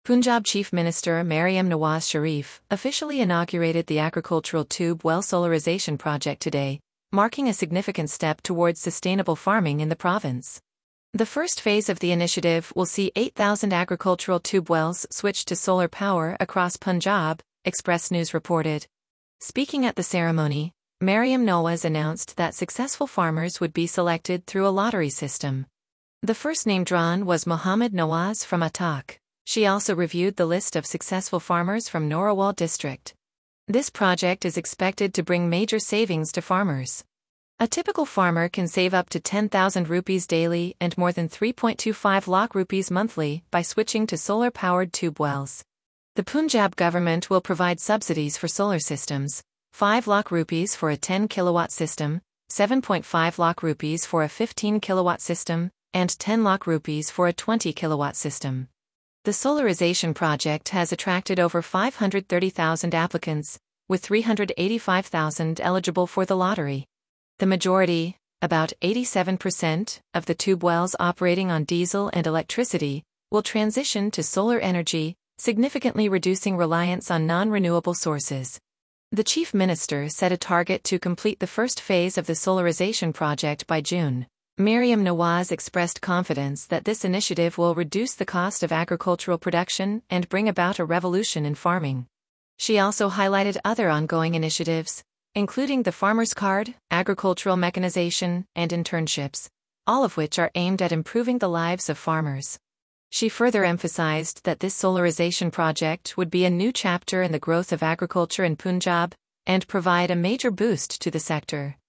Punjab Chief Minister Maryam Nawaz Sharif officially inaugurated the agricultural tube well solarization project today, marking a significant step towards sustainable farming in the province. The first phase of the initiative will see 8,000 agricultural tube wells switched to solar power across Punjab, Express News reported. Speaking at the ceremony, Maryam Nawaz announced that successful farmers would be selected through a lottery system. The first name drawn was Mohammed Nawaz from Attock. She also reviewed the list of successful farmers from Norawal district. This project is expected to bring major savings to farmers. A typical farmer can save up to 10,000 rupees daily and more than 3.25 lakh rupees monthly by switching to solar-powered tube wells. The Punjab government will provide subsidies for solar systems, 5 lakh rupees for a 10 kilowatt system, 7.5 lakh rupees for a 15 kilowatt system, and 10 lakh rupees for a 20 kilowatt system. The solarization project has attracted over 530,000 applicants, with 385,000 eligible for the lottery. The majority, about 87%, of the tube wells operating on diesel and electricity, will transition to solar energy, significantly reducing reliance on non-renewable sources. The Chief Minister set a target to complete the first phase of the solarization project by June. Maryam Nawaz expressed confidence that this initiative will reduce the cost of agricultural production and bring about a revolution in farming. She also highlighted other ongoing initiatives, including the Farmer's Card, agricultural mechanization, and internships, all of which are aimed at improving the lives of farmers. She further emphasized that this solarization project would be a new chapter in the growth of agriculture in Punjab and provide a major boost to the sector.